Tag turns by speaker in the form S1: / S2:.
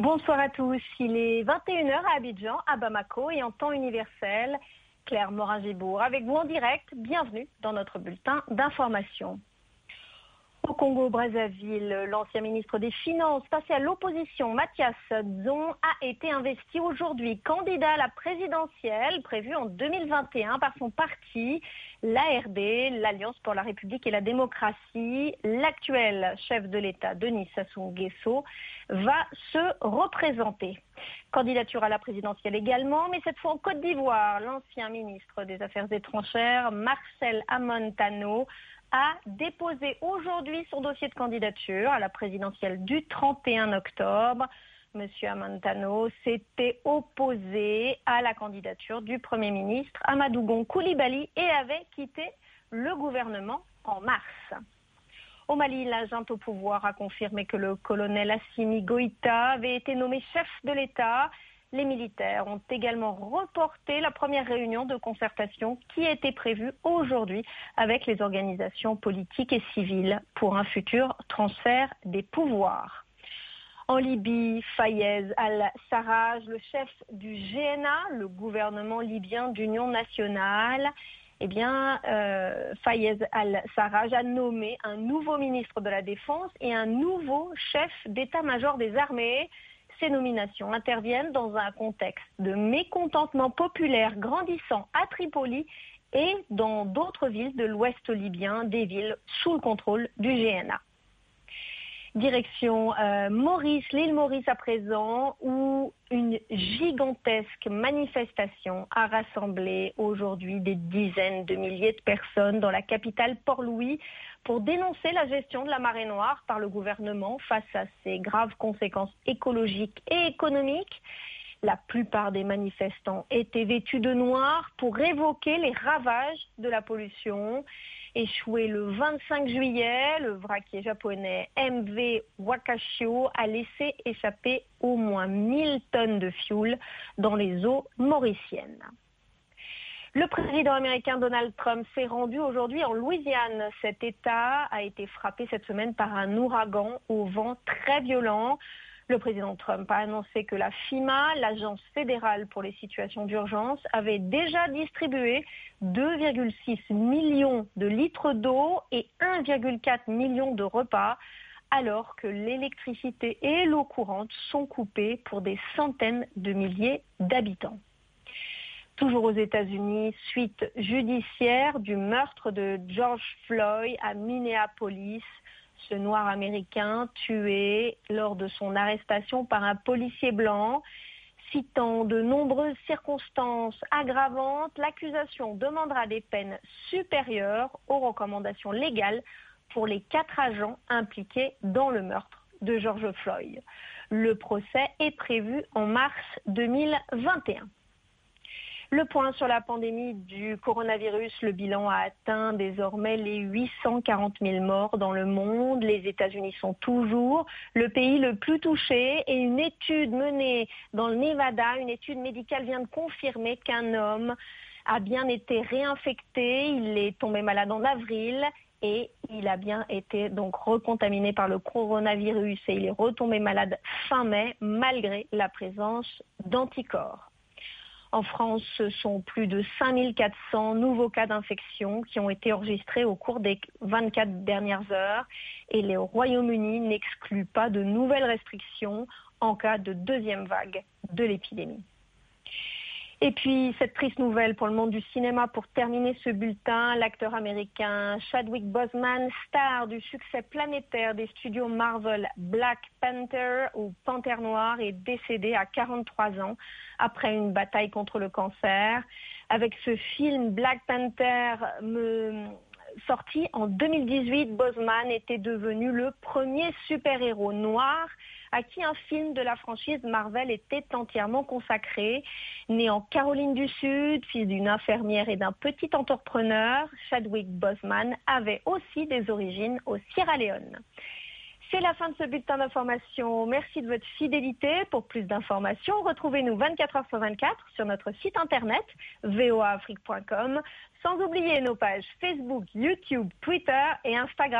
S1: Bonsoir à tous, il est 21h à Abidjan, à Bamako et en temps universel. Claire Morin-Gibourg avec vous en direct, bienvenue dans notre bulletin d'information. Au Congo-Brazzaville, l'ancien ministre des Finances passé à l'opposition, Mathias Dzon, a été investi aujourd'hui candidat à la présidentielle prévue en 2021 par son parti, l'ARD, l'Alliance pour la République et la démocratie. L'actuel chef de l'État, Denis Sassou Nguesso, va se représenter. Candidature à la présidentielle également, mais cette fois en Côte d'Ivoire. L'ancien ministre des Affaires étrangères, Marcel Amon Tano, a déposé aujourd'hui son dossier de candidature à la présidentielle du 31 octobre. Monsieur Amon-Tano s'était opposé à la candidature du Premier ministre Amadou Gon Coulibaly et avait quitté le gouvernement en mars. Au Mali, la junte au pouvoir a confirmé que le colonel Assimi Goïta avait été nommé chef de l'État. Les militaires ont également reporté la première réunion de concertation qui était prévue aujourd'hui avec les organisations politiques et civiles pour un futur transfert des pouvoirs. En Libye, Fayez al-Sarraj, le chef du GNA, le gouvernement libyen d'union nationale, Fayez al-Sarraj a nommé un nouveau ministre de la Défense et un nouveau chef d'état-major des armées. Ces nominations interviennent dans un contexte de mécontentement populaire grandissant à Tripoli et dans d'autres villes de l'ouest libyen, des villes sous le contrôle du GNA. Direction Maurice, l'île Maurice à présent, où une gigantesque manifestation a rassemblé aujourd'hui des dizaines de milliers de personnes dans la capitale Port-Louis pour dénoncer la gestion de la marée noire par le gouvernement face à ses graves conséquences écologiques et économiques. La plupart des manifestants étaient vêtus de noir pour évoquer les ravages de la pollution. Échoué le 25 juillet, le vraquier japonais MV Wakashio a laissé échapper au moins 1000 tonnes de fioul dans les eaux mauriciennes. Le président américain Donald Trump s'est rendu aujourd'hui en Louisiane. Cet État a été frappé cette semaine par un ouragan au vent très violent. Le président Trump a annoncé que la FEMA, l'agence fédérale pour les situations d'urgence, avait déjà distribué 2,6 millions de litres d'eau et 1,4 million de repas, alors que l'électricité et l'eau courante sont coupées pour des centaines de milliers d'habitants. Toujours aux États-Unis, suite judiciaire du meurtre de George Floyd à Minneapolis. Ce noir américain tué lors de son arrestation par un policier blanc. Citant de nombreuses circonstances aggravantes, l'accusation demandera des peines supérieures aux recommandations légales pour les 4 agents impliqués dans le meurtre de George Floyd. Le procès est prévu en mars 2021. Le point sur la pandémie du coronavirus, le bilan a atteint désormais les 840 000 morts dans le monde. Les États-Unis sont toujours le pays le plus touché et une étude menée dans le Nevada, une étude médicale vient de confirmer qu'un homme a bien été réinfecté. Il est tombé malade en avril et il a bien été donc recontaminé par le coronavirus et il est retombé malade fin mai malgré la présence d'anticorps. En France, ce sont plus de 5400 nouveaux cas d'infection qui ont été enregistrés au cours des 24 dernières heures et le Royaume-Uni n'exclut pas de nouvelles restrictions en cas de deuxième vague de l'épidémie. Et puis, cette triste nouvelle pour le monde du cinéma, pour terminer ce bulletin, l'acteur américain Chadwick Boseman, star du succès planétaire des studios Marvel Black Panther ou Panthère Noire, est décédé à 43 ans après une bataille contre le cancer. Avec ce film Black Panther sorti en 2018, Boseman était devenu le premier super-héros noir à qui un film de la franchise Marvel était entièrement consacré. Né en Caroline du Sud, fils d'une infirmière et d'un petit entrepreneur, Chadwick Boseman avait aussi des origines au Sierra Leone. C'est la fin de ce bulletin d'information. Merci de votre fidélité. Pour plus d'informations, retrouvez-nous 24 heures sur 24 sur notre site internet voaafrique.com, sans oublier nos pages Facebook, YouTube, Twitter et Instagram.